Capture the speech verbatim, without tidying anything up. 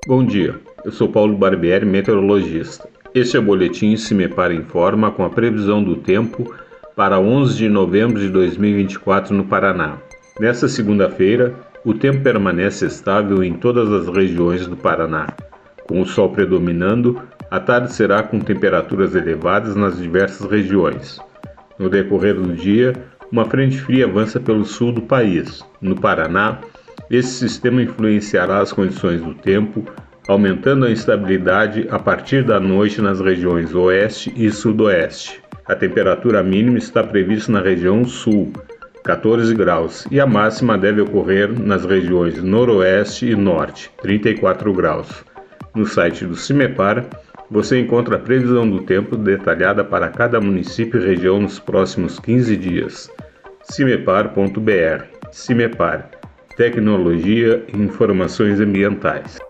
Bom dia, eu sou Paulo Barbieri, meteorologista. Este é o boletim CIMEPAR Informa com a previsão do tempo para onze de novembro de dois mil e vinte e quatro no Paraná. Nesta segunda-feira, o tempo permanece estável em todas as regiões do Paraná. Com o sol predominando, a tarde será com temperaturas elevadas nas diversas regiões. No decorrer do dia, uma frente fria avança pelo sul do país. No Paraná, esse sistema influenciará as condições do tempo, aumentando a instabilidade a partir da noite nas regiões oeste e sudoeste. A temperatura mínima está prevista na região sul, quatorze graus, e a máxima deve ocorrer nas regiões noroeste e norte, trinta e quatro graus. No site do CIMEPAR, você encontra a previsão do tempo detalhada para cada município e região nos próximos quinze dias. cimepar ponto br. CIMEPAR. Tecnologia e informações ambientais.